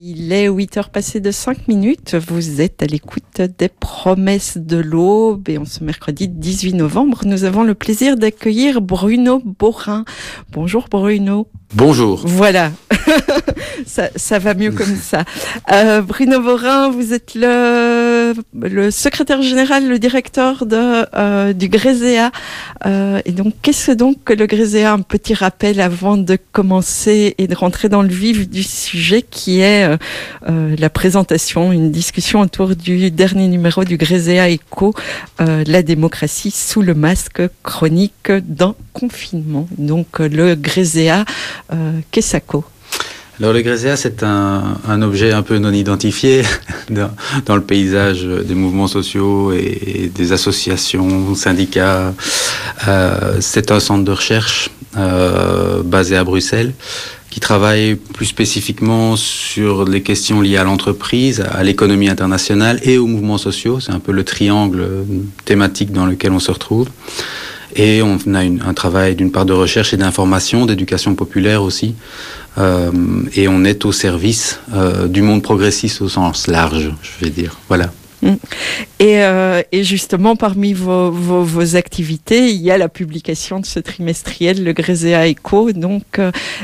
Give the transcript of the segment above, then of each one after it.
Il est 8h passées de 5 minutes. Vous êtes à l'écoute des promesses de l'Aube et en ce mercredi 18 novembre, nous avons le plaisir d'accueillir Bruno Borin. Bonjour Bruno. Bonjour. Voilà, ça va mieux comme ça. Bruno Borin, vous êtes le secrétaire général, le directeur du Gréséa. Et donc, qu'est-ce donc que le Gréséa? Un petit rappel avant de commencer et de rentrer dans le vif du sujet qui est la présentation, une discussion autour du dernier numéro du Gréséa Éco, la démocratie sous le masque, chronique d'un confinement. Donc, le Gréséa, qu'est-ce que ça? Alors le Gréséa, c'est un objet un peu non identifié dans le paysage des mouvements sociaux et des associations, syndicats. C'est un centre de recherche basé à Bruxelles qui travaille plus spécifiquement sur les questions liées à l'entreprise, à l'économie internationale et aux mouvements sociaux. C'est un peu le triangle thématique dans lequel on se retrouve. Et on a un travail d'une part de recherche et d'information, d'éducation populaire aussi. Et on est au service du monde progressiste au sens large, je vais dire. Voilà. Et justement, parmi vos activités, il y a la publication de ce trimestriel, le Gréséa Éco, donc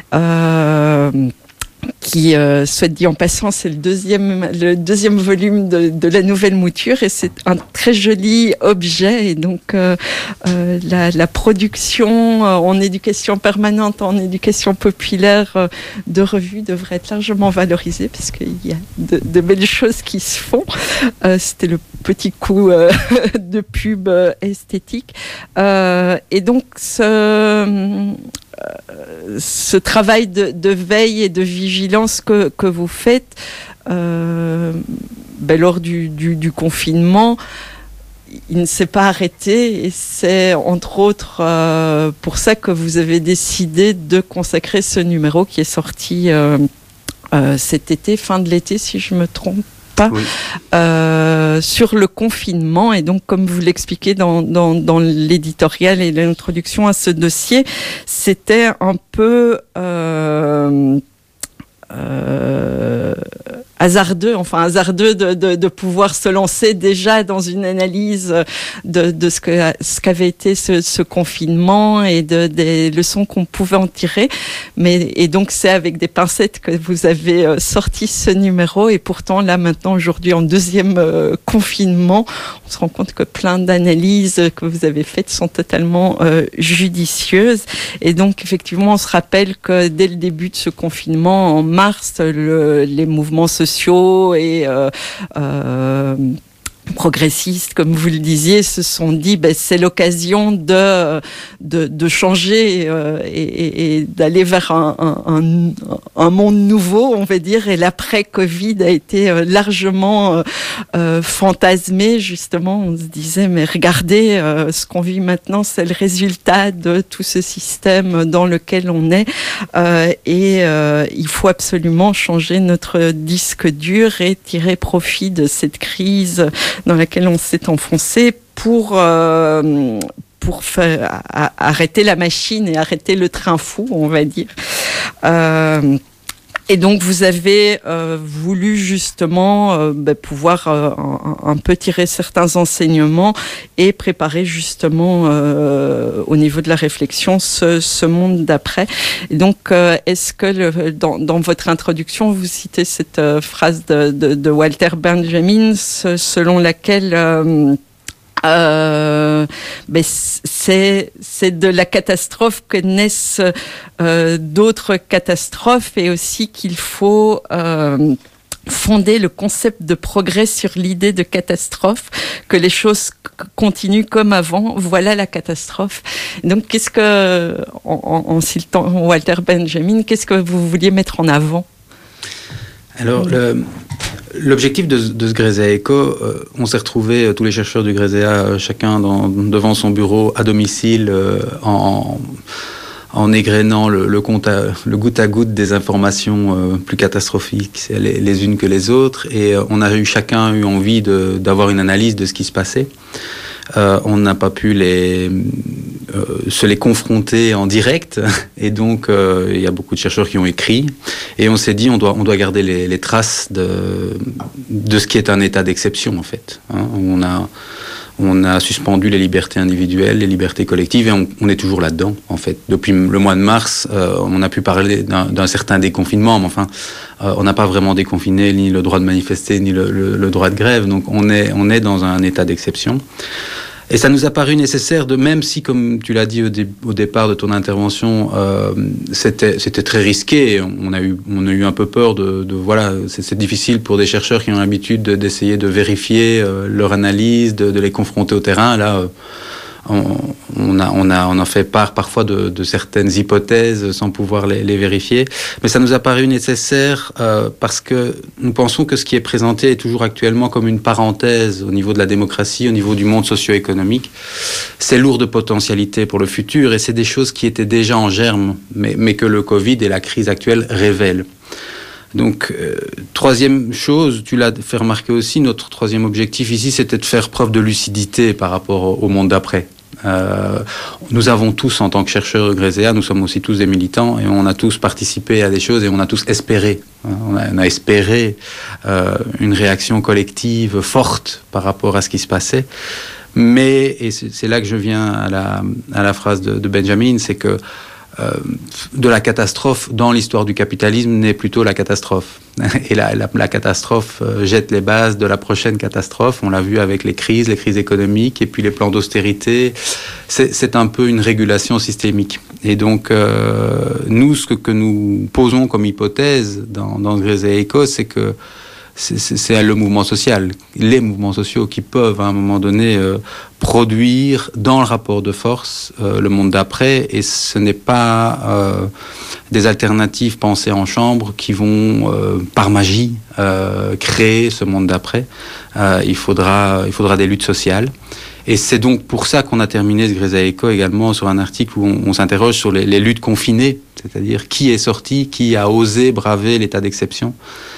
qui, soit dit en passant, c'est le deuxième volume de la nouvelle mouture et c'est un très joli objet. Et donc, la production en éducation permanente, en éducation populaire de revues devrait être largement valorisée parce qu'il y a de belles choses qui se font. C'était le petit coup de pub esthétique. Et donc, ce travail de veille et de vigilance que vous faites lors du confinement, il ne s'est pas arrêté et c'est entre autres pour ça que vous avez décidé de consacrer ce numéro qui est sorti cet été, fin de l'été si je me trompe pas, oui. Sur le confinement. Et donc, comme vous l'expliquez dans l'éditorial et l'introduction à ce dossier, c'était un peu hasardeux de pouvoir se lancer déjà dans une analyse de ce qu'avait été ce confinement et des leçons qu'on pouvait en tirer. Et donc c'est avec des pincettes que vous avez sorti ce numéro et pourtant là maintenant aujourd'hui en deuxième confinement, on se rend compte que plein d'analyses que vous avez faites sont totalement judicieuses. Et donc effectivement on se rappelle que dès le début de ce confinement en mars, les mouvements sociaux et progressistes, comme vous le disiez, se sont dit c'est l'occasion de changer et d'aller vers un monde nouveau, on va dire. Et l'après-Covid a été largement fantasmé. Justement, on se disait mais regardez, ce qu'on vit maintenant, c'est le résultat de tout ce système dans lequel on est. Il faut absolument changer notre disque dur et tirer profit de cette crise dans laquelle on s'est enfoncé pour faire arrêter la machine et arrêter le train fou, on va dire. Et donc vous avez voulu justement pouvoir un peu tirer certains enseignements et préparer justement au niveau de la réflexion ce monde d'après. Et donc est-ce que dans votre introduction vous citez cette phrase de Walter Benjamin selon laquelle c'est de la catastrophe que naissent d'autres catastrophes et aussi qu'il faut fonder le concept de progrès sur l'idée de catastrophe, que les choses continuent comme avant, voilà la catastrophe. Donc qu'est-ce que, en citant Walter Benjamin, qu'est-ce que vous vouliez mettre en avant? Alors, l'objectif de ce Gréséa Éco, on s'est retrouvés, tous les chercheurs du Gréséa, chacun devant son bureau à domicile, en égrénant le goutte à goutte des informations plus catastrophiques les unes que les autres. Et on a chacun eu envie d'avoir une analyse de ce qui se passait. On n'a pas pu se les confronter en direct. Et donc, il y a beaucoup de chercheurs qui ont écrit. Et on s'est dit, on doit garder les traces de ce qui est un état d'exception, en fait. Hein, on a suspendu les libertés individuelles, les libertés collectives, et on est toujours là-dedans, en fait. Depuis le mois de mars, on a pu parler d'un certain déconfinement, mais enfin, on n'a pas vraiment déconfiné ni le droit de manifester, ni le droit de grève. Donc, on est dans un état d'exception. Et ça nous a paru nécessaire de, même si, comme tu l'as dit au départ de ton intervention, c'était très risqué. On a eu un peu peur de voilà, c'est difficile pour des chercheurs qui ont l'habitude d'essayer de vérifier leur analyse, de les confronter au terrain. Là, on a fait part parfois de certaines hypothèses sans pouvoir les vérifier. Mais ça nous a paru nécessaire parce que nous pensons que ce qui est présenté est toujours actuellement comme une parenthèse au niveau de la démocratie, au niveau du monde socio-économique. C'est lourd de potentialité pour le futur et c'est des choses qui étaient déjà en germe, mais que le Covid et la crise actuelle révèlent. Donc, troisième chose, tu l'as fait remarquer aussi, notre troisième objectif ici, c'était de faire preuve de lucidité par rapport au monde d'après. Nous avons tous, en tant que chercheurs Gréséa, nous sommes aussi tous des militants et on a tous participé à des choses et on a tous espéré. On a espéré une réaction collective forte par rapport à ce qui se passait. Mais, et c'est là que je viens à la phrase de Benjamin, c'est que de la catastrophe dans l'histoire du capitalisme naît plutôt la catastrophe. Et la catastrophe jette les bases de la prochaine catastrophe. On l'a vu avec les crises économiques et puis les plans d'austérité. C'est un peu une régulation systémique. Et donc, nous, ce que nous posons comme hypothèse dans Gréséa Eco, c'est que c'est le mouvement social, les mouvements sociaux qui peuvent à un moment donné produire dans le rapport de force le monde d'après, et ce n'est pas des alternatives pensées en chambre qui vont par magie créer ce monde d'après. Il faudra des luttes sociales. Et c'est donc pour ça qu'on a terminé ce Gréséa Eco également sur un article où on s'interroge sur les luttes confinées, c'est-à-dire qui est sorti, qui a osé braver l'état d'exception.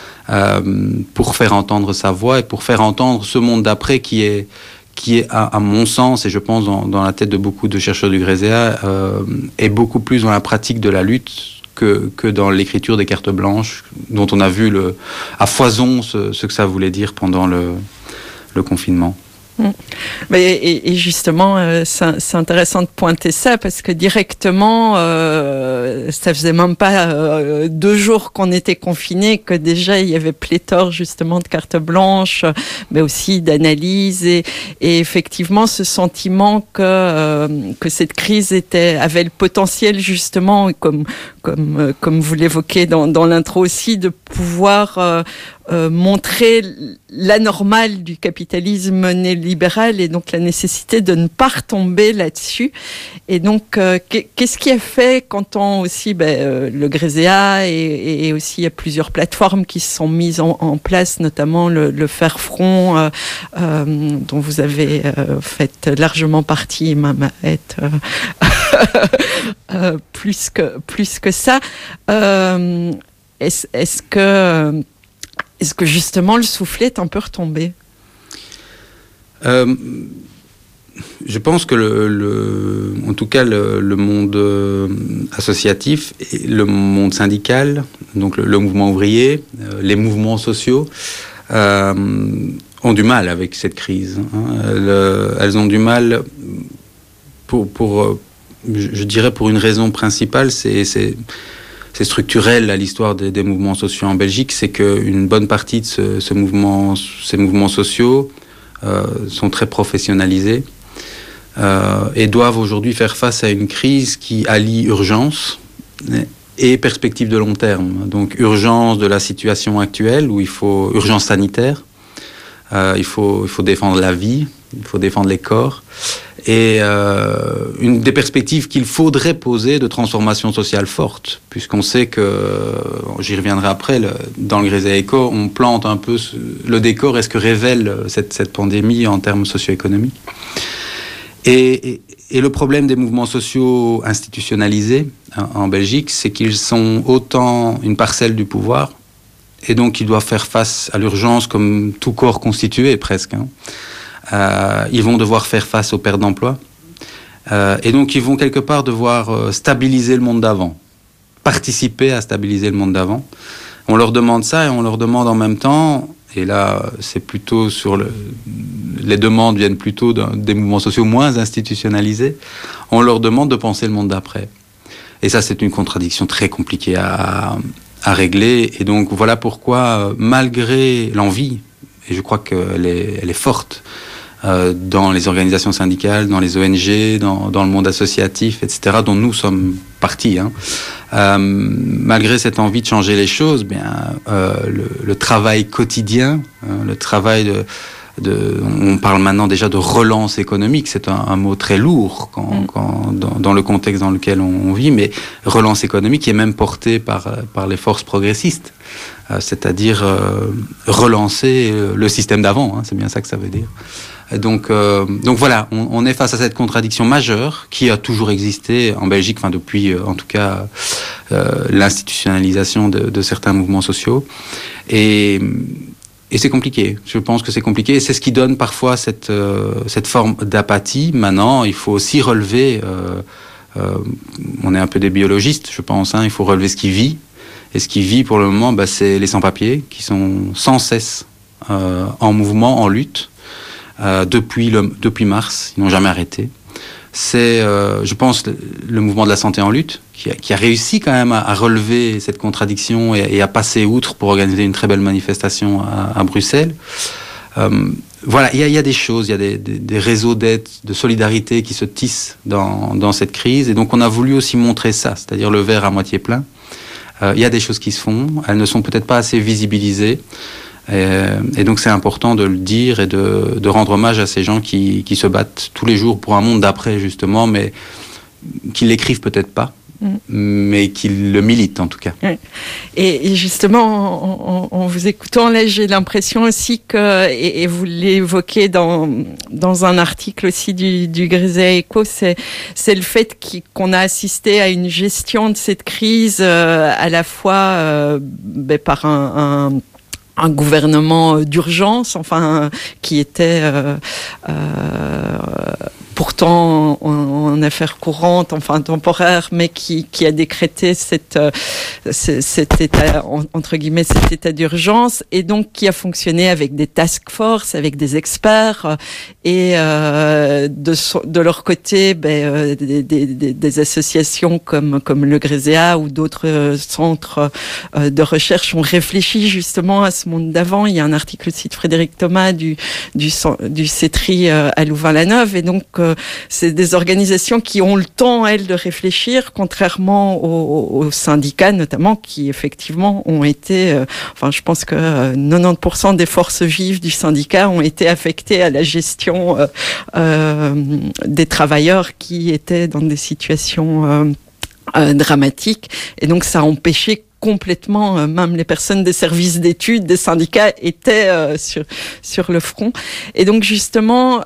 Pour faire entendre sa voix et pour faire entendre ce monde d'après qui est à mon sens, et je pense dans la tête de beaucoup de chercheurs du Gréséa, est beaucoup plus dans la pratique de la lutte que dans l'écriture des cartes blanches, dont on a vu à foison ce que ça voulait dire pendant le confinement. Et justement, c'est intéressant de pointer ça parce que directement, ça faisait même pas 2 jours qu'on était confinés que déjà il y avait pléthore justement de cartes blanches, mais aussi d'analyses et effectivement ce sentiment que cette crise avait le potentiel justement, comme vous l'évoquez dans l'intro aussi, de pouvoir montrer l'anormal du capitalisme néolibéral et donc la nécessité de ne pas retomber là-dessus. Et donc, qu'est-ce qui a fait quand aussi le Gréséa et aussi il y a plusieurs plateformes qui se sont mises en place, notamment le Faire Front, dont vous avez fait largement partie, même être plus que ça. Est-ce que justement le soufflet est un peu retombé ? Je pense que en tout cas le monde associatif, et le monde syndical, donc le mouvement ouvrier, les mouvements sociaux, ont du mal avec cette crise. Elles ont du mal je dirais pour une raison principale, c'est structurel à l'histoire des mouvements sociaux en Belgique, c'est qu'une bonne partie de ces mouvements sociaux sont très professionnalisés et doivent aujourd'hui faire face à une crise qui allie urgence et perspective de long terme. Donc urgence de la situation actuelle, urgence sanitaire, il faut défendre la vie, il faut défendre les corps, et une des perspectives qu'il faudrait poser de transformation sociale forte, puisqu'on sait que, j'y reviendrai après, dans le Gréséa Eco, on plante un peu le décor et ce que révèle cette pandémie en termes socio-économiques. Et le problème des mouvements sociaux institutionnalisés en Belgique, c'est qu'ils sont autant une parcelle du pouvoir, et donc ils doivent faire face à l'urgence comme tout corps constitué presque. Ils vont devoir faire face aux pertes d'emploi. Et donc, ils vont quelque part devoir stabiliser le monde d'avant, participer à stabiliser le monde d'avant. On leur demande ça et on leur demande en même temps, et là, c'est plutôt les demandes viennent plutôt des mouvements sociaux moins institutionnalisés, on leur demande de penser le monde d'après. Et ça, c'est une contradiction très compliquée à régler. Et donc, voilà pourquoi, malgré l'envie, et je crois qu'elle est forte, dans les organisations syndicales, dans les ONG, dans le monde associatif, etc., dont nous sommes partis. Malgré cette envie de changer les choses, le travail quotidien, le travail on parle maintenant déjà de relance économique, c'est un mot très lourd dans le contexte dans lequel on vit, mais relance économique qui est même portée par les forces progressistes, c'est-à-dire relancer le système d'avant, c'est bien ça que ça veut dire. Donc voilà, on est face à cette contradiction majeure qui a toujours existé en Belgique, enfin depuis en tout cas l'institutionnalisation de certains mouvements sociaux. Et c'est compliqué. Je pense que c'est compliqué. Et c'est ce qui donne parfois cette forme d'apathie. Maintenant, il faut aussi relever. On est un peu des biologistes, je pense. Il faut relever ce qui vit. Et ce qui vit pour le moment, c'est les sans-papiers qui sont sans cesse en mouvement, en lutte. Depuis mars, ils n'ont jamais arrêté. C'est, je pense, le mouvement de la santé en lutte qui a réussi quand même à relever cette contradiction et à passer outre pour organiser une très belle manifestation à Bruxelles. Voilà, il y a des choses, il y a des réseaux d'aide, de solidarité qui se tissent dans cette crise. Et donc, on a voulu aussi montrer ça, c'est-à-dire le verre à moitié plein. Il y a des choses qui se font, elles ne sont peut-être pas assez visibilisées. Et donc c'est important de le dire et de rendre hommage à ces gens qui se battent tous les jours pour un monde d'après justement, mais qui l'écrivent peut-être pas, mais qui le militent en tout cas. Et justement, en vous écoutant là, j'ai l'impression aussi que, et vous l'évoquez dans un article aussi du Grisea Echo, c'est le fait qu'on a assisté à une gestion de cette crise à la fois par un gouvernement d'urgence, qui était pourtant en affaires courantes, temporaire, mais qui a décrété cet état, entre guillemets, cet état d'urgence, et donc qui a fonctionné avec des task force, avec des experts, et de leur côté, des associations comme le Grisea ou d'autres centres de recherche ont réfléchi justement à ce monde d'avant. Il y a un article aussi de Frédéric Thomas du CETRI à Louvain-la-Neuve, et donc c'est des organisations qui ont le temps, elles, de réfléchir, contrairement aux syndicats, notamment, qui effectivement ont été, je pense que 90% des forces vives du syndicat ont été affectées à la gestion des travailleurs qui étaient dans des situations dramatiques, et donc ça a empêché complètement, même les personnes des services d'études, des syndicats étaient sur le front. Et donc justement,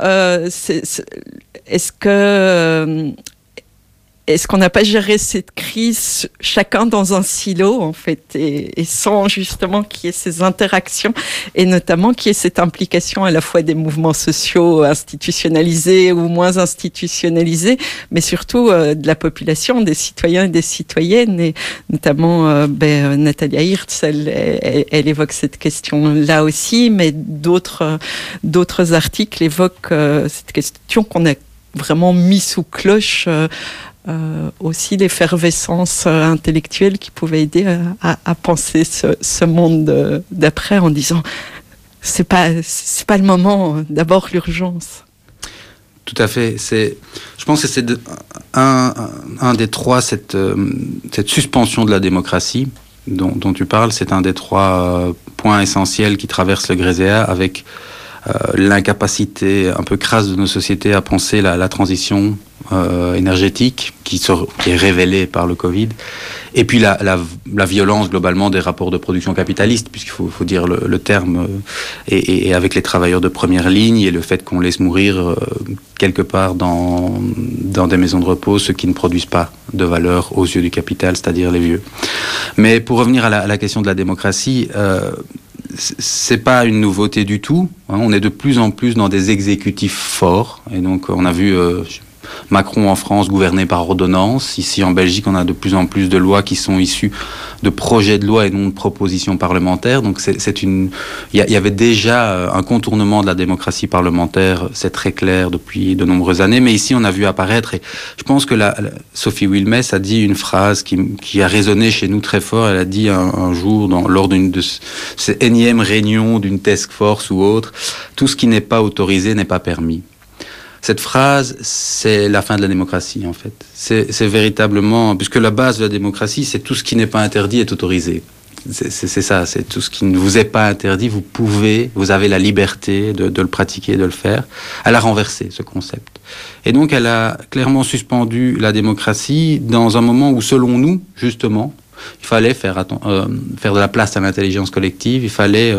est-ce qu'on n'a pas géré cette crise chacun dans un silo, en fait, et sans justement qu'il y ait ces interactions, et notamment qu'il y ait cette implication à la fois des mouvements sociaux institutionnalisés ou moins institutionnalisés, mais surtout de la population, des citoyens et des citoyennes, et notamment Natalia Hirtz, elle évoque cette question-là aussi, mais d'autres articles évoquent cette question qu'on a vraiment mis sous cloche, aussi l'effervescence intellectuelle qui pouvait aider à penser ce monde d'après, en disant c'est pas le moment, d'abord l'urgence. Tout à fait. Je pense que c'est un des trois, cette suspension de la démocratie dont tu parles, c'est un des trois points essentiels qui traversent le Grisea, avec l'incapacité un peu crasse de nos sociétés à penser la transition énergétique qui est révélée par le Covid, et puis la violence globalement des rapports de production capitalistes, puisqu'il faut dire le terme, et avec les travailleurs de première ligne, et le fait qu'on laisse mourir quelque part dans des maisons de repos ceux qui ne produisent pas de valeur aux yeux du capital, c'est-à-dire les vieux. Mais pour revenir à la question de la démocratie, c'est pas une nouveauté du tout. On est de plus en plus dans des exécutifs forts, et donc on a vu Macron en France gouvernait par ordonnance. Ici en Belgique, on a de plus en plus de lois qui sont issues de projets de loi et non de propositions parlementaires. Donc il y avait déjà un contournement de la démocratie parlementaire, c'est très clair depuis de nombreuses années. Mais ici, on a vu apparaître, et je pense que Sophie Wilmès a dit une phrase qui a résonné chez nous très fort. Elle a dit un jour, lors d'une de ces énièmes réunions d'une task force ou autre, tout ce qui n'est pas autorisé n'est pas permis. Cette phrase, c'est la fin de la démocratie, en fait. C'est véritablement, puisque la base de la démocratie, c'est tout ce qui n'est pas interdit est autorisé. C'est ça, c'est tout ce qui ne vous est pas interdit, vous avez la liberté de le pratiquer, de le faire. Elle a renversé ce concept. Et donc, elle a clairement suspendu la démocratie dans un moment où, selon nous, justement, il fallait faire de la place à l'intelligence collective, il fallait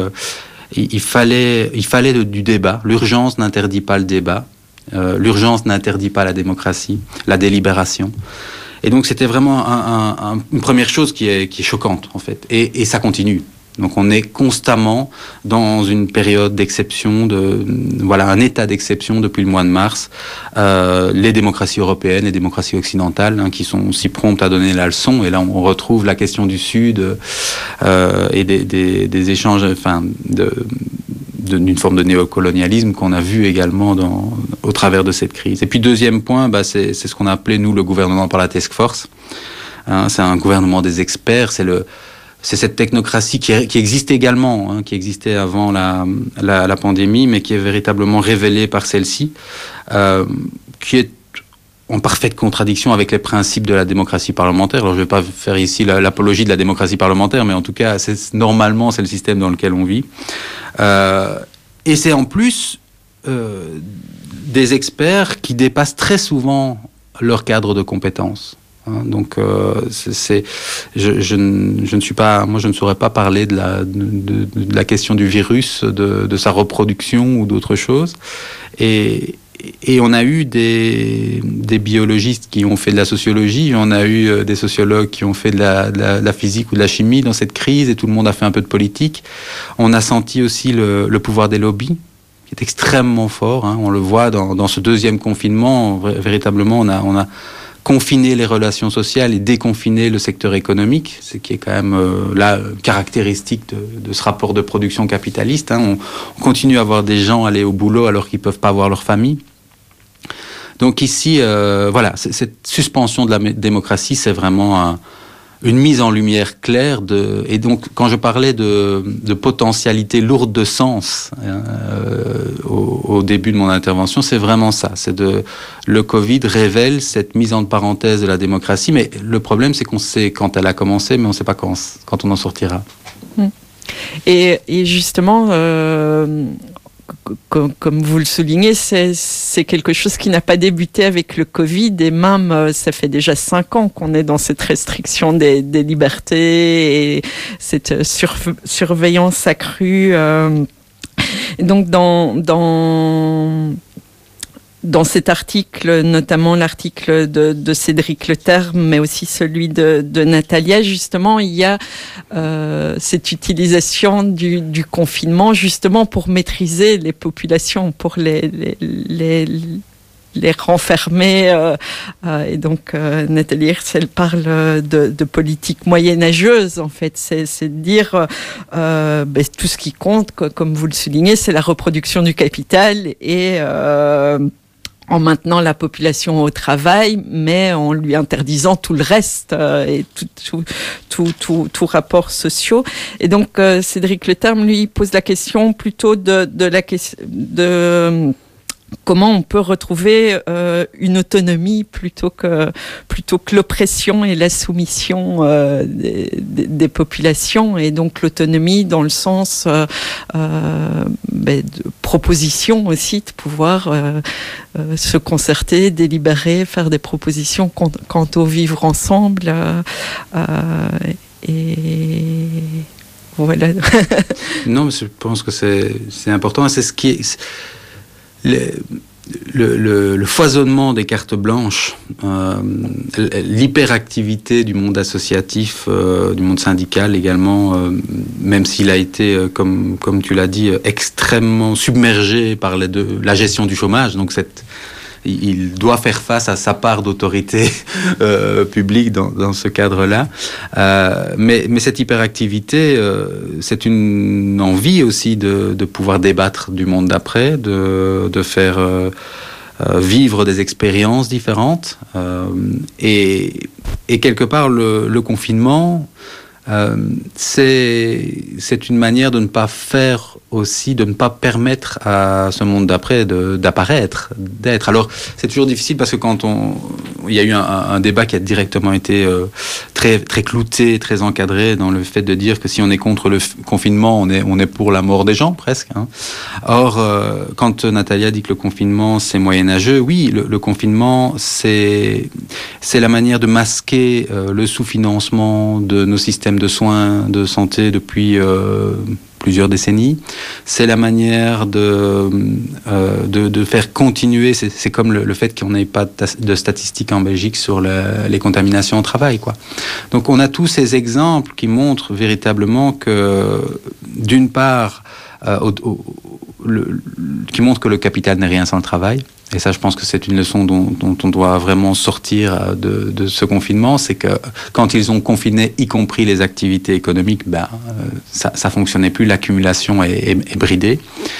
du débat. L'urgence n'interdit pas le débat. L'urgence n'interdit pas la démocratie, la délibération. Et donc c'était vraiment une première chose qui est choquante en fait. Et ça continue. Donc on est constamment dans une période d'exception, un état d'exception depuis le mois de mars. Les démocraties européennes, les démocraties occidentales, qui sont si promptes à donner la leçon. Et là on retrouve la question du Sud et des échanges, d'une forme de néocolonialisme qu'on a vu également au travers de cette crise. Et puis deuxième point, c'est ce qu'on a appelé nous le gouvernement par la task force. C'est un gouvernement des experts, c'est cette technocratie qui existe également, qui existait avant la pandémie, mais qui est véritablement révélée par celle-ci, qui est en parfaite contradiction avec les principes de la démocratie parlementaire. Alors je ne vais pas faire ici l'apologie de la démocratie parlementaire, mais en tout cas, normalement, c'est le système dans lequel on vit. Et c'est en plus des experts qui dépassent très souvent leur cadre de compétences. Donc, je ne suis pas, moi, je ne saurais pas parler de la question du virus, de sa reproduction ou d'autres choses. Et on a eu des biologistes qui ont fait de la sociologie, on a eu des sociologues qui ont fait de la physique ou de la chimie dans cette crise, et tout le monde a fait un peu de politique. On a senti aussi le pouvoir des lobbies, qui est extrêmement fort. On le voit dans ce deuxième confinement. Véritablement, on a confiné les relations sociales et déconfiné le secteur économique, ce qui est quand même caractéristique de ce rapport de production capitaliste. On continue à voir des gens aller au boulot alors qu'ils ne peuvent pas voir leur famille. Donc ici, cette suspension de la démocratie, c'est vraiment une mise en lumière claire et donc quand je parlais de potentialité lourde de sens au début de mon intervention, c'est vraiment ça. Le Covid révèle cette mise en parenthèse de la démocratie, mais le problème c'est qu'on sait quand elle a commencé, mais on ne sait pas quand on en sortira. Et justement, comme vous le soulignez, c'est quelque chose qui n'a pas débuté avec le Covid, et même ça fait déjà 5 ans qu'on est dans cette restriction des libertés et cette surveillance accrue. Donc dans cet article, notamment l'article de Cédric Leterme, mais aussi celui de Natalia, justement, il y a cette utilisation du confinement justement pour maîtriser les populations, pour les renfermer. Et donc, Nathalie Hirzel parle de politique moyenâgeuse, en fait. C'est de dire tout ce qui compte, comme vous le soulignez, c'est la reproduction du capital et en maintenant la population au travail, mais en lui interdisant tout le reste et tout rapport sociaux. Et donc Cédric Leterme, lui, pose la question plutôt de comment on peut retrouver une autonomie plutôt que l'oppression et la soumission des populations, et donc l'autonomie dans le sens de proposition aussi, de pouvoir se concerter, délibérer, faire des propositions quant au vivre ensemble et voilà. Non, mais je pense que c'est important, c'est ce qui est le foisonnement des cartes blanches, l'hyperactivité du monde associatif, du monde syndical également, même s'il a été, comme tu l'as dit, extrêmement submergé par la gestion du chômage, donc cette il doit faire face à sa part d'autorité publique dans ce cadre-là. Mais cette hyperactivité, c'est une envie aussi de pouvoir débattre du monde d'après, de faire vivre des expériences différentes. Et quelque part, le confinement, c'est une manière de ne pas faire aussi, de ne pas permettre à ce monde d'après d'apparaître, d'être. Alors, c'est toujours difficile parce que quand il y a eu un débat qui a directement été très, très clouté, très encadré dans le fait de dire que si on est contre le confinement, on est pour la mort des gens, presque. Hein. Or, quand Natalia dit que le confinement, c'est moyenâgeux, oui, le confinement, c'est la manière de masquer le sous-financement de nos systèmes de soins, de santé depuis plusieurs décennies. C'est la manière de faire continuer, c'est comme le fait qu'on n'ait pas de statistiques en Belgique sur les contaminations au travail, quoi. Donc on a tous ces exemples qui montrent véritablement que, d'une part, qui montre que le capital n'est rien sans le travail. Et ça, je pense que c'est une leçon dont on doit vraiment sortir de ce confinement. C'est que quand ils ont confiné, y compris les activités économiques, ça fonctionnait plus, l'accumulation est bridée.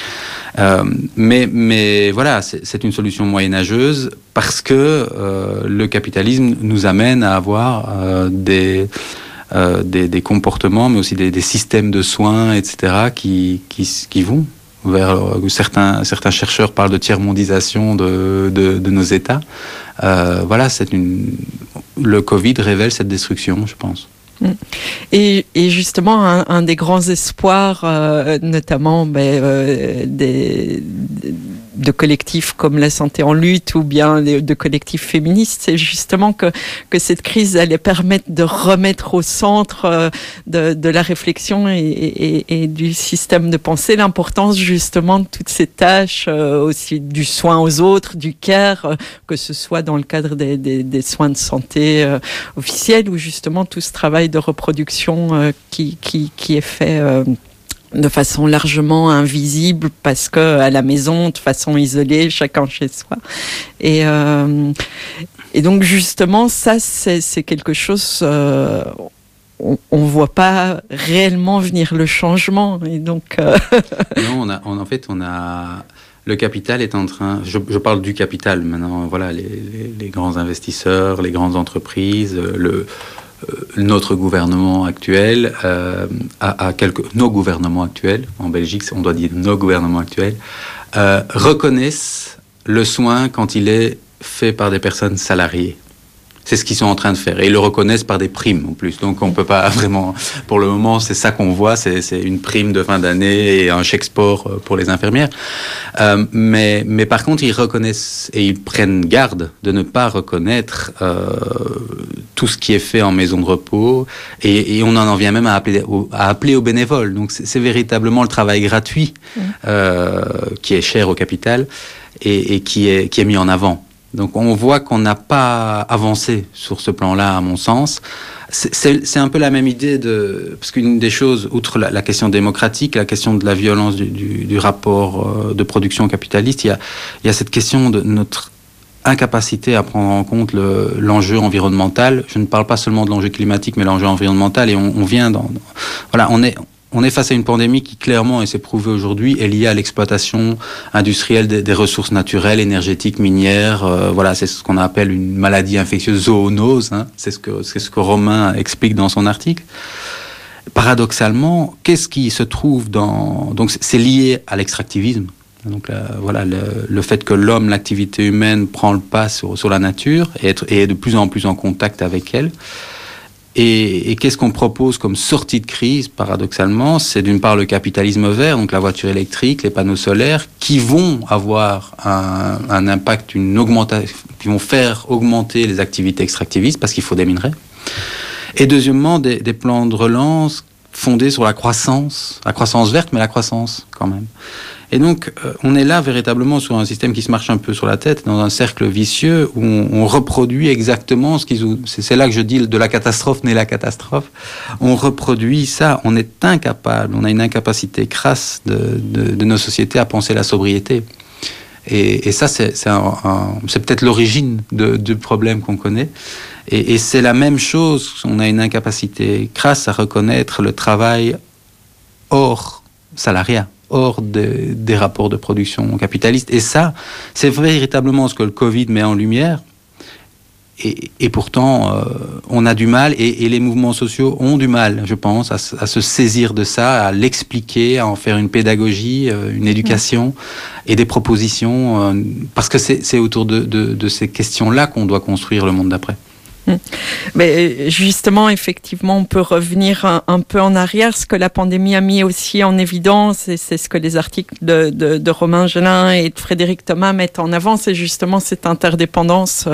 Mais voilà, c'est une solution moyenâgeuse parce que le capitalisme nous amène à avoir des comportements, mais aussi des systèmes de soins, etc., qui vont vers certains chercheurs parlent de tiers-mondisation de nos États. Voilà, le Covid révèle cette destruction, je pense. Et justement, un des grands espoirs, notamment de collectifs comme La Santé en lutte ou bien de collectifs féministes, c'est justement que cette crise allait permettre de remettre au centre de la réflexion et du système de pensée l'importance justement de toutes ces tâches, aussi du soin aux autres, du care, que ce soit dans le cadre des soins de santé officiels ou justement tout ce travail de reproduction qui est fait de façon largement invisible parce que à la maison, de façon isolée, chacun chez soi. Et donc justement, ça c'est quelque chose. On voit pas réellement venir le changement. Et donc. Non, en fait, le capital est en train. Je parle du capital maintenant. Voilà, les grands investisseurs, les grandes entreprises, notre gouvernement actuel, nos gouvernements actuels, en Belgique, on doit dire nos gouvernements actuels, reconnaissent le soin quand il est fait par des personnes salariées. C'est ce qu'ils sont en train de faire. Et ils le reconnaissent par des primes, en plus. Donc, on peut pas vraiment... Pour le moment, c'est ça qu'on voit. C'est une prime de fin d'année et un chèque sport pour les infirmières. Mais par contre, ils reconnaissent et ils prennent garde de ne pas reconnaître tout ce qui est fait en maison de repos. Et on en vient même à appeler aux bénévoles. Donc, c'est véritablement le travail gratuit qui est cher au capital et qui est mis en avant. Donc on voit qu'on n'a pas avancé sur ce plan-là, à mon sens. C'est un peu la même idée parce qu'une des choses, outre la question démocratique, la question de la violence du rapport de production capitaliste, il y a cette question de notre incapacité à prendre en compte l'enjeu environnemental. Je ne parle pas seulement de l'enjeu climatique, mais l'enjeu environnemental. Et on vient voilà, on est face à une pandémie qui, clairement, et c'est prouvé aujourd'hui, est liée à l'exploitation industrielle des ressources naturelles, énergétiques, minières. Voilà, c'est ce qu'on appelle une maladie infectieuse, zoonose. Hein, c'est ce que Romain explique dans son article. Paradoxalement, qu'est-ce qui se trouve donc c'est lié à l'extractivisme. Donc voilà, le fait que l'homme, l'activité humaine, prend le pas sur la nature et est de plus en plus en contact avec elle. Et qu'est-ce qu'on propose comme sortie de crise, paradoxalement? C'est d'une part le capitalisme vert, donc la voiture électrique, les panneaux solaires, qui vont avoir un impact, une augmentation, qui vont faire augmenter les activités extractivistes parce qu'il faut des minerais. Et deuxièmement, des plans de relance fondés sur la croissance verte, mais la croissance quand même. Et donc, on est là véritablement sur un système qui se marche un peu sur la tête, dans un cercle vicieux où on reproduit exactement ce qu'ils ont. C'est là que je dis de la catastrophe naît la catastrophe. On reproduit ça. On est incapable. On a une incapacité crasse de nos sociétés à penser la sobriété. Et ça, c'est peut-être l'origine du problème qu'on connaît. Et c'est la même chose, on a une incapacité crasse à reconnaître le travail hors salariat, hors des rapports de production capitalistes. Et ça, c'est véritablement ce que le Covid met en lumière. Et pourtant, on a du mal, et les mouvements sociaux ont du mal, je pense, à se saisir de ça, à l'expliquer, à en faire une pédagogie, une éducation et des propositions, parce que c'est autour de ces questions-là qu'on doit construire le monde d'après. Mais justement, effectivement, on peut revenir un peu en arrière. Ce que la pandémie a mis aussi en évidence, et c'est ce que les articles de Romain Gelin et de Frédéric Thomas mettent en avant, c'est justement cette interdépendance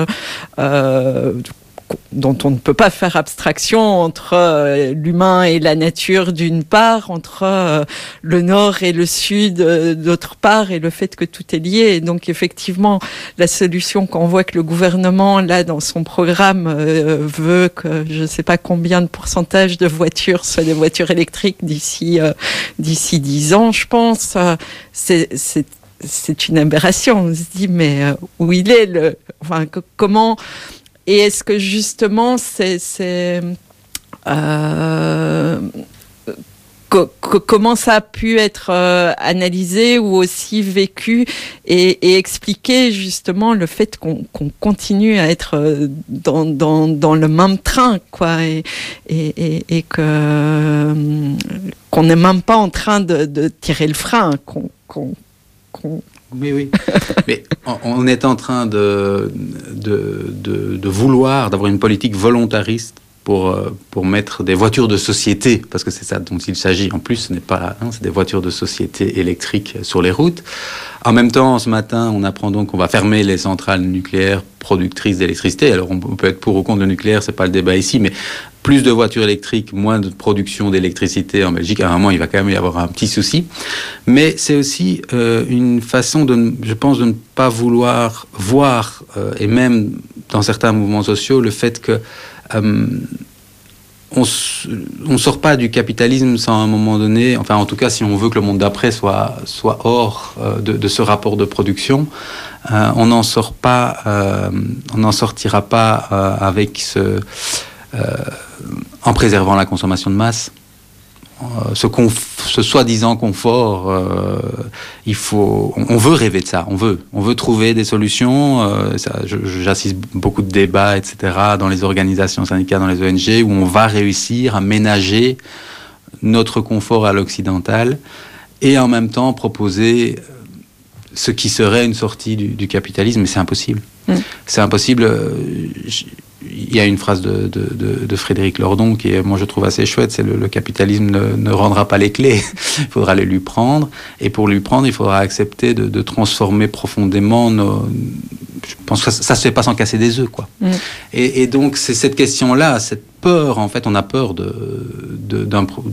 dont on ne peut pas faire abstraction entre l'humain et la nature d'une part, entre le nord et le sud d'autre part, et le fait que tout est lié. Et donc effectivement, la solution qu'on voit que le gouvernement, là, dans son programme, veut que je ne sais pas combien de pourcentage de voitures soient des voitures électriques d'ici 10 ans, je pense, c'est une aberration. On se dit, mais où il est comment... Et est-ce que justement, comment ça a pu être analysé ou aussi vécu et expliqué justement le fait qu'on continue à être dans le même train, quoi, et qu'on n'est même pas en train de tirer le frein, Oui. Mais on est en train de vouloir, d'avoir une politique volontariste pour mettre des voitures de société, parce que c'est ça dont il s'agit. En plus, ce n'est pas, c'est des voitures de société électriques sur les routes. En même temps, ce matin, on apprend donc qu'on va fermer les centrales nucléaires productrices d'électricité. Alors, on peut être pour ou contre le nucléaire, c'est pas le débat ici, mais plus de voitures électriques, moins de production d'électricité en Belgique. À un moment, il va quand même y avoir un petit souci. Mais c'est aussi une façon, je pense, de ne pas vouloir voir, et même dans certains mouvements sociaux, le fait que on ne sort pas du capitalisme sans à un moment donné, enfin en tout cas si on veut que le monde d'après soit hors de ce rapport de production, on n'en sortira pas avec en préservant la consommation de masse. Ce soi-disant confort, on veut rêver de ça, on veut trouver des solutions. J'assiste beaucoup de débats, etc., dans les organisations syndicales, dans les ONG, où on va réussir à ménager notre confort à l'occidental et en même temps proposer ce qui serait une sortie du capitalisme, mais c'est impossible. C'est impossible. Il y a une phrase de Frédéric Lordon qui est, moi je trouve assez chouette, c'est le capitalisme ne rendra pas les clés, il faudra les lui prendre, et pour lui prendre il faudra accepter de transformer profondément je pense que ça se fait pas sans casser des œufs, quoi. Et donc c'est cette question-là, cette peur, en fait on a peur de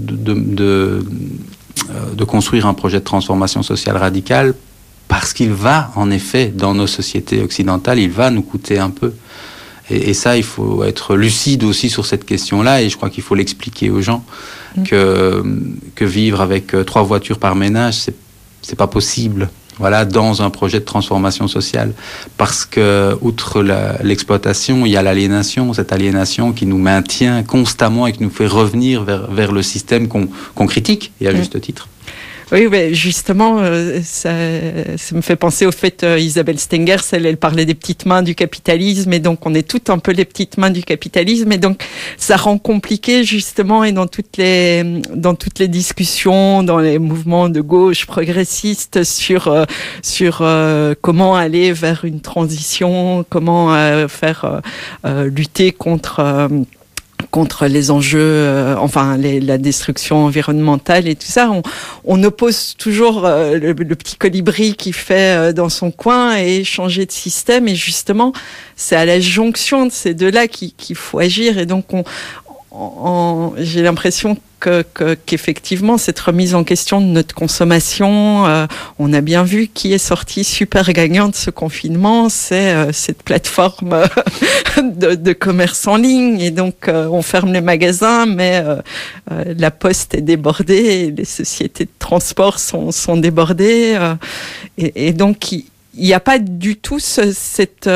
construire un projet de transformation sociale radicale, parce qu'il va en effet dans nos sociétés occidentales, il va nous coûter un peu. Et ça, il faut être lucide aussi sur cette question-là, et je crois qu'il faut l'expliquer aux gens que vivre avec 3 voitures par ménage, c'est pas possible. Voilà, dans un projet de transformation sociale, parce que outre l'exploitation, il y a l'aliénation, cette aliénation qui nous maintient constamment et qui nous fait revenir vers le système qu'on critique, et à juste titre. Oui, mais justement, ça me fait penser au fait, Isabelle Stengers, elle parlait des petites mains du capitalisme, et donc on est toutes un peu les petites mains du capitalisme, et donc ça rend compliqué justement, et dans toutes les discussions, dans les mouvements de gauche progressistes sur comment aller vers une transition, comment faire lutter contre les enjeux, la destruction environnementale et tout ça. On oppose toujours le petit colibri qui fait dans son coin et changer de système. Et justement, c'est à la jonction de ces deux-là qu'il faut agir. Et donc, j'ai l'impression qu'effectivement, cette remise en question de notre consommation, on a bien vu qui est sorti super gagnant de ce confinement, c'est cette plateforme de commerce en ligne. Et donc, on ferme les magasins, mais la poste est débordée, et les sociétés de transport sont débordées. Et donc, n'y a pas du tout cette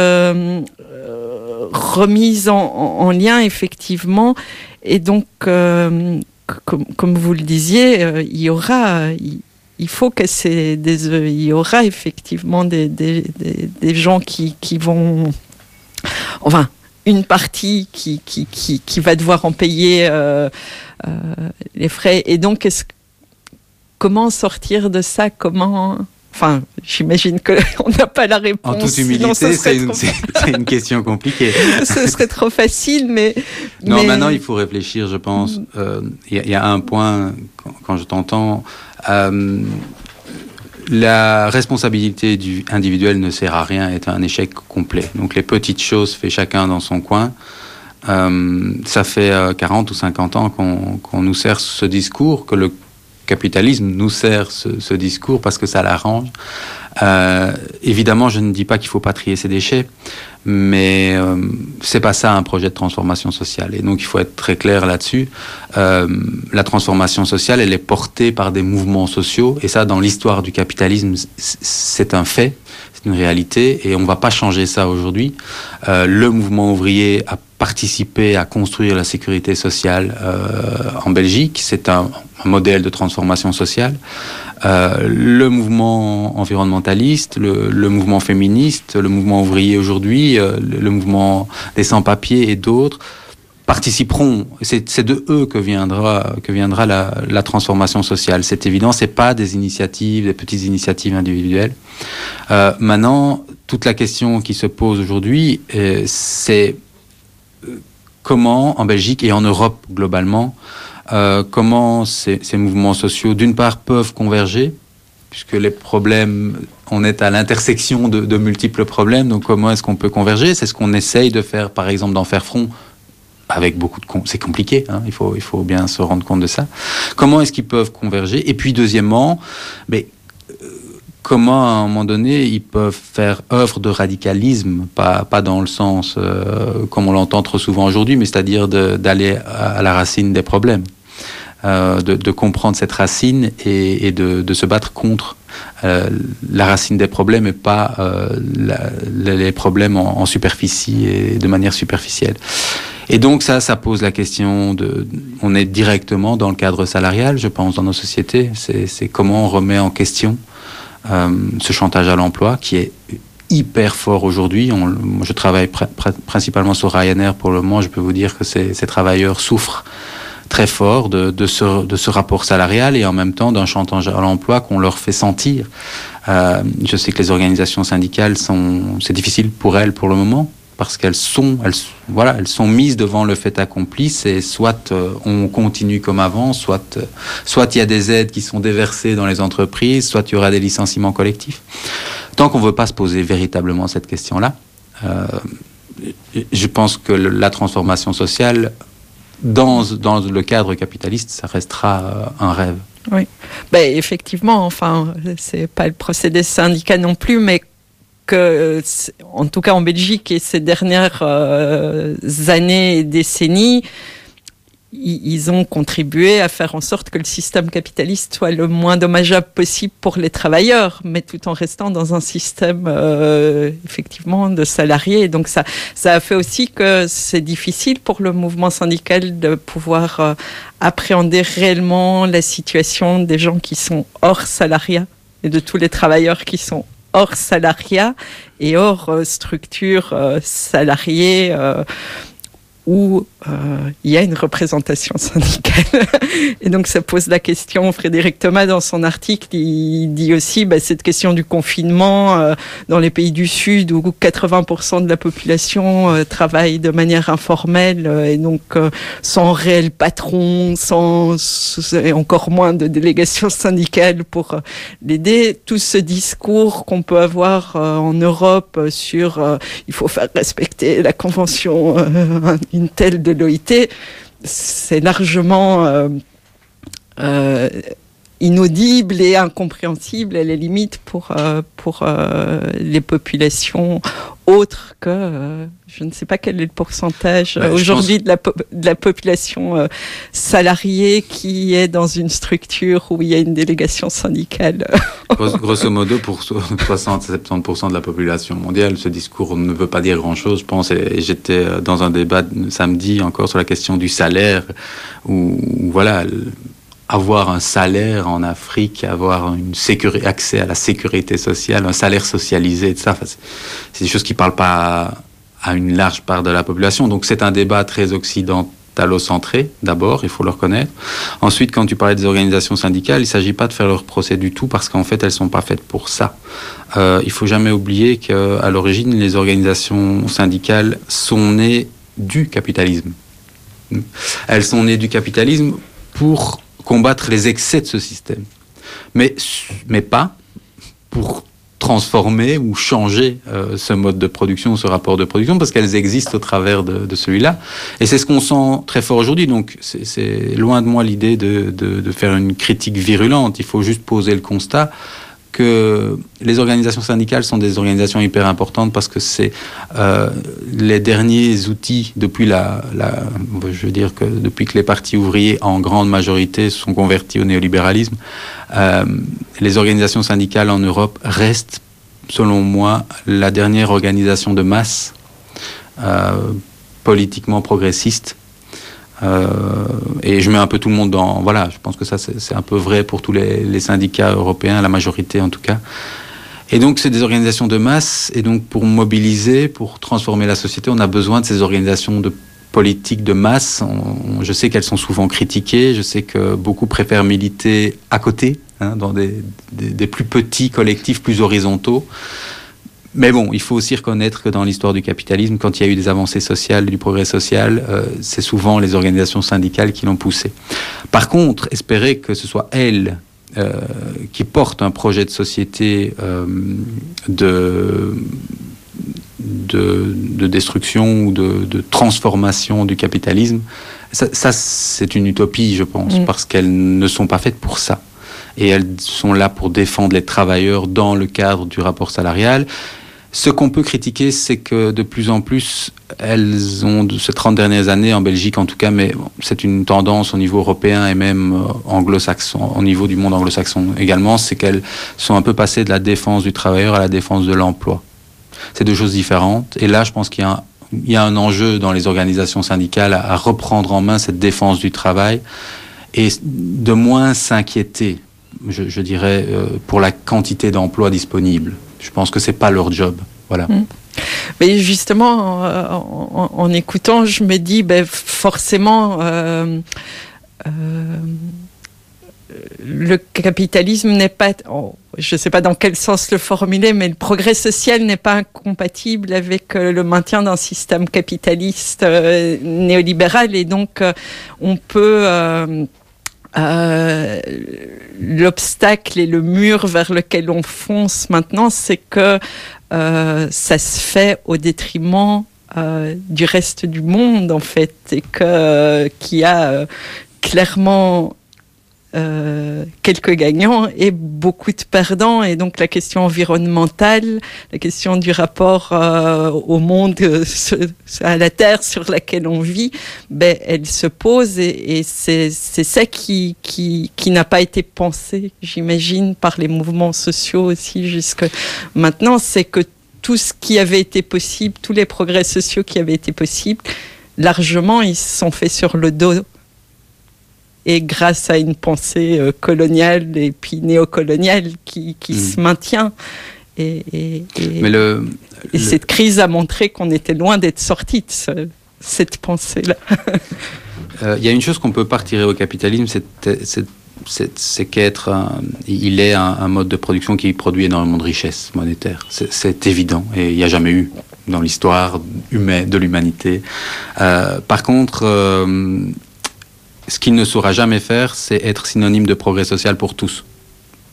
remise en lien, effectivement. Et donc, comme vous le disiez, il faut que il y aura effectivement des gens qui vont... Enfin, une partie qui va devoir en payer les frais. Et donc, comment sortir de ça? Enfin, j'imagine qu'on n'a pas la réponse. En toute humilité, c'est une question compliquée. Ce serait trop facile, mais... Non, maintenant, il faut réfléchir, je pense. Il y a un point, quand je t'entends, la responsabilité individuelle ne sert à rien, est un échec complet. Donc, les petites choses fait chacun dans son coin. Ça fait 40 ou 50 ans qu'on nous sert ce discours, que le capitalisme nous sert ce discours parce que ça l'arrange. Évidemment, je ne dis pas qu'il ne faut pas trier ses déchets, mais c'est pas ça un projet de transformation sociale. Et donc, il faut être très clair là-dessus. La transformation sociale, elle est portée par des mouvements sociaux, et ça, dans l'histoire du capitalisme, c'est un fait, c'est une réalité, et on ne va pas changer ça aujourd'hui. Le mouvement ouvrier a participé à construire la sécurité sociale en Belgique. C'est un modèle de transformation sociale. Le mouvement environnementaliste, le mouvement féministe, le mouvement ouvrier aujourd'hui, le mouvement des sans-papiers et d'autres participeront. C'est de eux que viendra la transformation sociale. C'est évident, c'est pas des petites initiatives individuelles. Maintenant, toute la question qui se pose aujourd'hui, c'est comment, en Belgique et en Europe globalement, comment ces mouvements sociaux, d'une part, peuvent converger, puisque les problèmes, on est à l'intersection de multiples problèmes, donc comment est-ce qu'on peut converger? C'est ce qu'on essaye de faire, par exemple, d'en faire front, avec c'est compliqué, hein, il faut bien se rendre compte de ça. Comment est-ce qu'ils peuvent converger? Et puis, deuxièmement, comment, à un moment donné, ils peuvent faire œuvre de radicalisme, pas dans le sens comme on l'entend trop souvent aujourd'hui, mais c'est-à-dire d'aller à la racine des problèmes, de comprendre cette racine et de se battre contre la racine des problèmes et pas les problèmes en superficie et de manière superficielle. Et donc ça pose la question on est directement dans le cadre salarial, je pense, dans nos sociétés. C'est comment on remet en question ce chantage à l'emploi qui est hyper fort aujourd'hui. Moi, je travaille principalement sur Ryanair pour le moment. Je peux vous dire que ces travailleurs souffrent très fort de ce rapport salarial et en même temps d'un chantage à l'emploi qu'on leur fait sentir. Je sais que les organisations syndicales c'est difficile pour elles pour le moment parce qu'elles sont mises devant le fait accompli. C'est soit on continue comme avant, soit il y a des aides qui sont déversées dans les entreprises, soit il y aura des licenciements collectifs. Tant qu'on ne veut pas se poser véritablement cette question-là, je pense que la transformation sociale, dans le cadre capitaliste, ça restera un rêve. Oui, effectivement, enfin, c'est pas le procédé syndicat non plus, mais que, en tout cas en Belgique et ces dernières années et décennies, ils ont contribué à faire en sorte que le système capitaliste soit le moins dommageable possible pour les travailleurs, mais tout en restant dans un système effectivement de salariés. Donc ça a fait aussi que c'est difficile pour le mouvement syndical de pouvoir appréhender réellement la situation des gens qui sont hors salariat et de tous les travailleurs qui sont hors salariat et hors structure salariée où il y a une représentation syndicale. Et donc ça pose la question, Frédéric Thomas dans son article, il dit aussi cette question du confinement dans les pays du Sud où 80% de la population travaille de manière informelle et donc sans réel patron, et encore moins de délégation syndicale pour l'aider. Tout ce discours qu'on peut avoir en Europe sur il faut faire respecter la convention une telle de l'OIT, c'est largement inaudible et incompréhensible à la limite pour les populations autres que je ne sais pas quel est le pourcentage aujourd'hui de la population salariée qui est dans une structure où il y a une délégation syndicale. Grosso modo, pour 60-70% de la population mondiale, ce discours ne veut pas dire grand-chose, je pense. Et j'étais dans un débat samedi encore sur la question du salaire, où voilà, avoir un salaire en Afrique, avoir accès à la sécurité sociale, un salaire socialisé, ça, c'est des choses qui ne parlent pas à une large part de la population. Donc c'est un débat très occidentalocentré, d'abord, il faut le reconnaître. Ensuite, quand tu parlais des organisations syndicales, il ne s'agit pas de faire leur procès du tout, parce qu'en fait, elles ne sont pas faites pour ça. Il ne faut jamais oublier qu'à l'origine, les organisations syndicales sont nées du capitalisme. Elles sont nées du capitalisme pour combattre les excès de ce système, mais pas pour transformer ou changer ce mode de production, ce rapport de production, parce qu'elles existent au travers de celui-là. Et c'est ce qu'on sent très fort aujourd'hui. Donc c'est loin de moi l'idée de faire une critique virulente. Il faut juste poser le constat que les organisations syndicales sont des organisations hyper importantes, parce que c'est les derniers outils depuis je veux dire que depuis que les partis ouvriers en grande majorité se sont convertis au néolibéralisme, les organisations syndicales en Europe restent, selon moi, la dernière organisation de masse politiquement progressiste. Et je mets un peu tout le monde dans... Voilà, je pense que ça, c'est un peu vrai pour tous les syndicats européens, la majorité en tout cas. Et donc, c'est des organisations de masse. Et donc, pour mobiliser, pour transformer la société, on a besoin de ces organisations de politique de masse. Je sais qu'elles sont souvent critiquées. Je sais que beaucoup préfèrent militer à côté, dans des plus petits collectifs, plus horizontaux. Mais bon, il faut aussi reconnaître que dans l'histoire du capitalisme, quand il y a eu des avancées sociales, du progrès social, c'est souvent les organisations syndicales qui l'ont poussé. Par contre, espérer que ce soit elles qui portent un projet de société de destruction ou de transformation du capitalisme, ça c'est une utopie, je pense, parce qu'elles ne sont pas faites pour ça. Et elles sont là pour défendre les travailleurs dans le cadre du rapport salarial. Ce qu'on peut critiquer, c'est que de plus en plus, elles ont, ces 30 dernières années, en Belgique en tout cas, mais c'est une tendance au niveau européen et même anglo-saxon, au niveau du monde anglo-saxon également, c'est qu'elles sont un peu passées de la défense du travailleur à la défense de l'emploi. C'est deux choses différentes. Et là, je pense qu'il y a un enjeu dans les organisations syndicales à reprendre en main cette défense du travail et de moins s'inquiéter, je dirais, pour la quantité d'emplois disponibles. Je pense que c'est pas leur job, voilà. Mais justement, en écoutant, je me dis, forcément, le capitalisme n'est pas, je ne sais pas dans quel sens le formuler, mais le progrès social n'est pas incompatible avec le maintien d'un système capitaliste néolibéral, et donc on peut l'obstacle et le mur vers lequel on fonce maintenant, c'est que ça se fait au détriment du reste du monde, en fait, et qu'il y a clairement quelques gagnants et beaucoup de perdants. Et donc la question environnementale, la question du rapport au monde, à la terre sur laquelle on vit, elle se pose, et c'est ça qui n'a pas été pensé, j'imagine, par les mouvements sociaux aussi jusque maintenant. C'est que tout ce qui avait été possible, tous les progrès sociaux qui avaient été possibles, largement ils se sont faits sur le dos, et grâce à une pensée coloniale et puis néocoloniale qui se maintient. Et cette crise a montré qu'on était loin d'être sorti de cette pensée-là. Il y a une chose qu'on ne peut pas retirer au capitalisme, c'est qu'il est un mode de production qui produit énormément de richesses monétaires. C'est évident, et il n'y a jamais eu dans l'histoire de l'humanité. Par contre, ce qu'il ne saura jamais faire, c'est être synonyme de progrès social pour tous.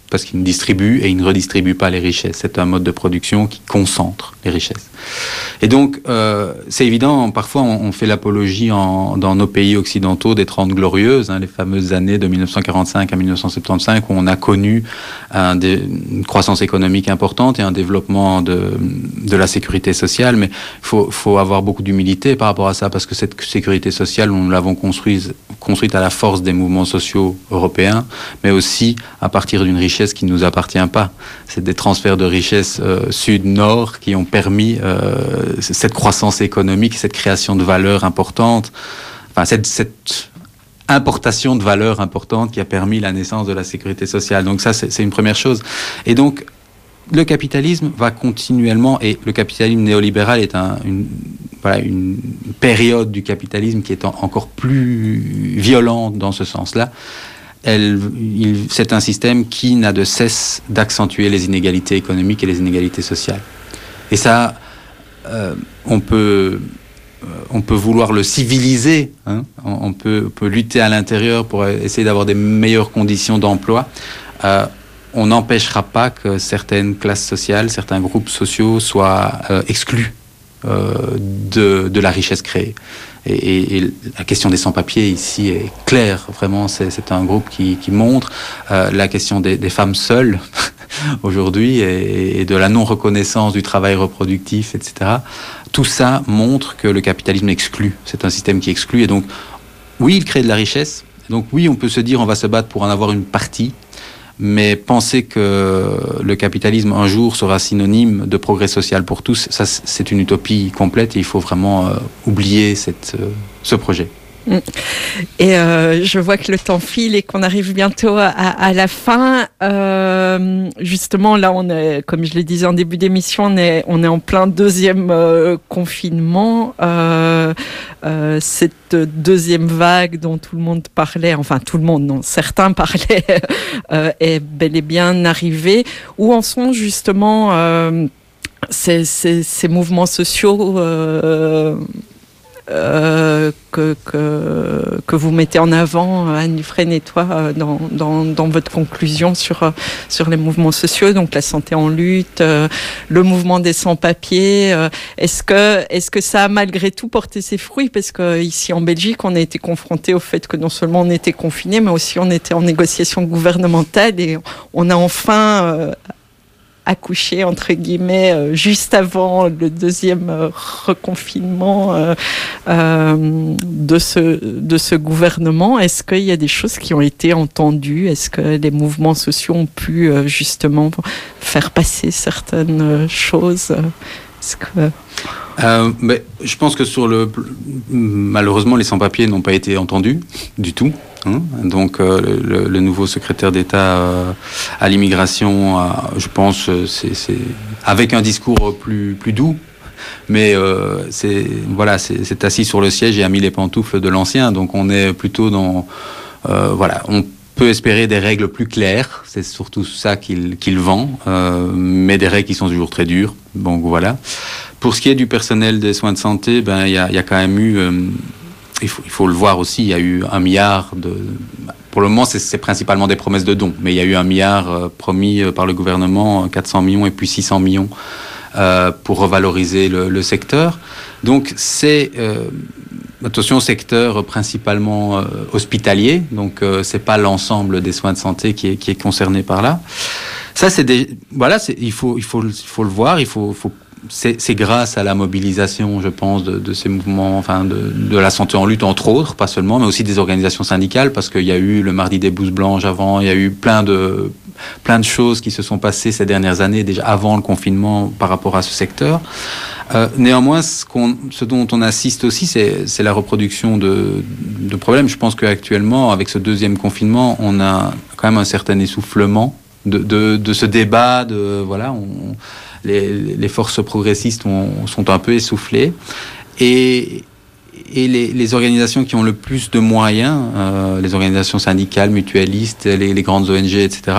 parce qu'ils ne distribuent et ils ne redistribuent pas les richesses. C'est un mode de production qui concentre les richesses. Et donc, c'est évident, parfois on fait l'apologie dans nos pays occidentaux des 30 glorieuses, les fameuses années de 1945 à 1975, où on a connu une croissance économique importante et un développement de la sécurité sociale. Mais il faut avoir beaucoup d'humilité par rapport à ça, parce que cette sécurité sociale, nous l'avons construite à la force des mouvements sociaux européens, mais aussi à partir d'une richesse qui ne nous appartient pas. C'est des transferts de richesses sud-nord qui ont permis cette croissance économique, cette création de valeur importante, enfin cette importation de valeur importante qui a permis la naissance de la sécurité sociale. Donc ça, c'est une première chose. Et donc, le capitalisme va continuellement, et le capitalisme néolibéral est une période du capitalisme qui est encore plus violente dans ce sens-là. C'est un système qui n'a de cesse d'accentuer les inégalités économiques et les inégalités sociales. Et ça, on peut vouloir le civiliser, on peut lutter à l'intérieur pour essayer d'avoir des meilleures conditions d'emploi. On n'empêchera pas que certaines classes sociales, certains groupes sociaux soient exclus de la richesse créée. Et la question des sans-papiers ici est claire. Vraiment, c'est un groupe qui montre la question des femmes seules aujourd'hui et de la non-reconnaissance du travail reproductif, etc. Tout ça montre que le capitalisme exclut. C'est un système qui exclut. Et donc, oui, il crée de la richesse. Donc, oui, on peut se dire on va se battre pour en avoir une partie. Mais penser que le capitalisme un jour sera synonyme de progrès social pour tous, ça c'est une utopie complète et il faut vraiment oublier ce projet. Et je vois que le temps file et qu'on arrive bientôt à la fin. Justement, là, on est, comme je le disais en début d'émission, on est en plein deuxième confinement. Cette deuxième vague dont tout le monde parlait, enfin tout le monde, non, certains parlaient, est bel et bien arrivée. Où en sont justement ces mouvements sociaux que vous mettez en avant, Anne Dufresne et toi, dans votre conclusion sur les mouvements sociaux, donc la santé en lutte, le mouvement des sans-papiers. Est-ce que ça a malgré tout porté ses fruits? Parce que ici en Belgique, on a été confronté au fait que non seulement on était confinés, mais aussi on était en négociation gouvernementale et on a enfin accouché, entre guillemets, juste avant le deuxième reconfinement de ce gouvernement. Est-ce qu'il y a des choses qui ont été entendues? Est-ce que les mouvements sociaux ont pu justement faire passer certaines choses? Mais je pense que malheureusement, les sans-papiers n'ont pas été entendus du tout. Donc, le nouveau secrétaire d'État à l'immigration, je pense, c'est avec un discours plus doux, mais c'est assis sur le siège et a mis les pantoufles de l'ancien. Donc, on est plutôt dans, on peut espérer des règles plus claires. C'est surtout ça qu'il vend, mais des règles qui sont toujours très dures. Donc voilà. Pour ce qui est du personnel des soins de santé, il y a quand même eu, il faut le voir aussi, il y a eu 1 milliard pour le moment, c'est principalement des promesses de dons, mais il y a eu 1 milliard promis par le gouvernement, 400 millions et puis 600 millions pour revaloriser le secteur. Donc c'est attention, secteur principalement hospitalier, donc c'est pas l'ensemble des soins de santé qui est concerné par là. Ça, il faut le voir, c'est grâce à la mobilisation, je pense, de ces mouvements, enfin de la santé en lutte, entre autres, pas seulement, mais aussi des organisations syndicales, parce qu'il y a eu le mardi des blouses blanches avant, il y a eu plein de choses qui se sont passées ces dernières années, déjà avant le confinement, par rapport à ce secteur. Néanmoins, ce dont on assiste aussi, c'est la reproduction de problèmes. Je pense qu'actuellement, avec ce deuxième confinement, on a quand même un certain essoufflement de ce débat, les forces progressistes sont un peu essoufflées et les organisations qui ont le plus de moyens, les organisations syndicales, mutualistes, les grandes ONG, etc.,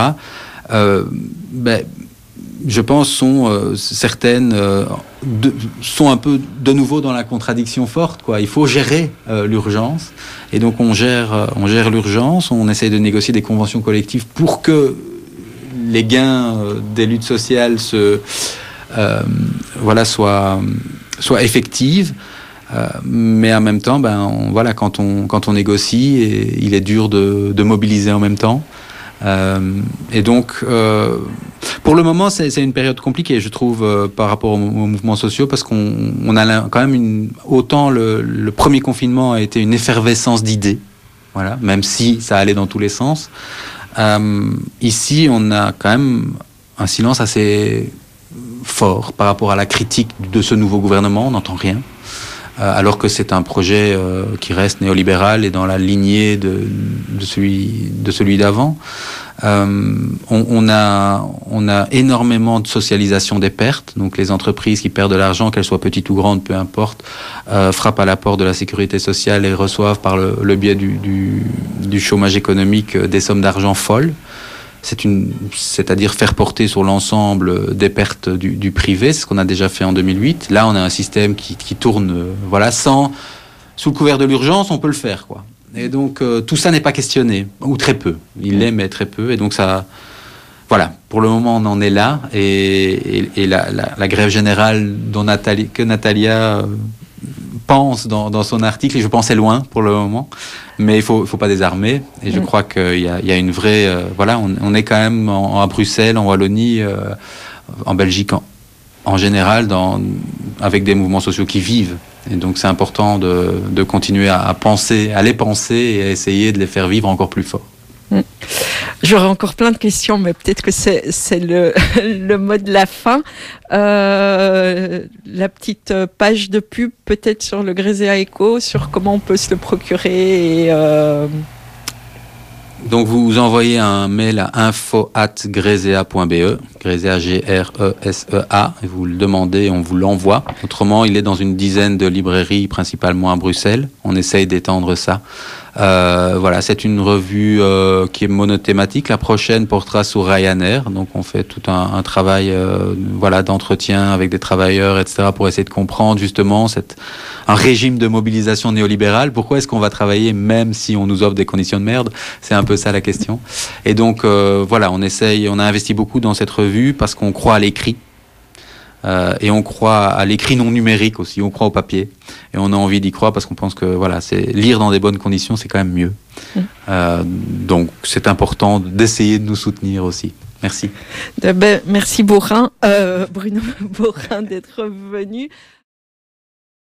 je pense certaines sont un peu de nouveau dans la contradiction forte, quoi. Il faut gérer l'urgence et donc on gère l'urgence, on essaie de négocier des conventions collectives pour que les gains des luttes sociales soient effectives. Mais en même temps, quand on négocie, il est dur de mobiliser en même temps. Et donc, pour le moment, c'est une période compliquée, je trouve, par rapport aux mouvements sociaux, parce qu'on a quand même autant le premier confinement a été une effervescence d'idées, voilà, même si ça allait dans tous les sens. Ici, on a quand même un silence assez fort par rapport à la critique de ce nouveau gouvernement. On n'entend rien. Alors que c'est un projet qui reste néolibéral et dans la lignée de celui d'avant. On a énormément de socialisation des pertes, donc les entreprises qui perdent de l'argent, qu'elles soient petites ou grandes, peu importe, frappent à la porte de la sécurité sociale et reçoivent par le biais du chômage économique des sommes d'argent folles. C'est-à-dire faire porter sur l'ensemble des pertes du privé, c'est ce qu'on a déjà fait en 2008. Là, on a un système qui tourne, sous le couvert de l'urgence, on peut le faire, quoi. Et donc, tout ça n'est pas questionné, ou très peu. Il l'est, mais très peu. Et donc, ça, voilà, pour le moment, on en est là. Et la grève générale que Natalia pense dans son article, et je pense est loin pour le moment, mais il faut pas désarmer. Et je crois qu'il y a une vraie... on est quand même à Bruxelles, en Wallonie, en Belgique en général, avec des mouvements sociaux qui vivent. Et donc c'est important de continuer à les penser et à essayer de les faire vivre encore plus fort. J'aurais encore plein de questions, mais peut-être que c'est le mot de la fin. La petite page de pub, peut-être sur le Gréséa Echo, sur comment on peut se le procurer. Donc vous envoyez un mail à info@gresea.be, Gresea Gresea, et vous le demandez et on vous l'envoie. Autrement, il est dans une dizaine de librairies, principalement à Bruxelles. On essaye d'étendre ça. C'est une revue qui est monothématique. La prochaine portera sur Ryanair. Donc on fait tout un travail d'entretien avec des travailleurs, etc., pour essayer de comprendre justement un régime de mobilisation néolibérale. Pourquoi est-ce qu'on va travailler même si on nous offre des conditions de merde? C'est un peu ça la question. Et donc on a investi beaucoup dans cette revue parce qu'on croit à l'écrit. Et on croit à l'écrit non numérique aussi, on croit au papier et on a envie d'y croire parce qu'on pense que c'est lire dans des bonnes conditions, c'est quand même mieux. Donc c'est important d'essayer de nous soutenir aussi. Merci. Merci Bruno Borin d'être venu.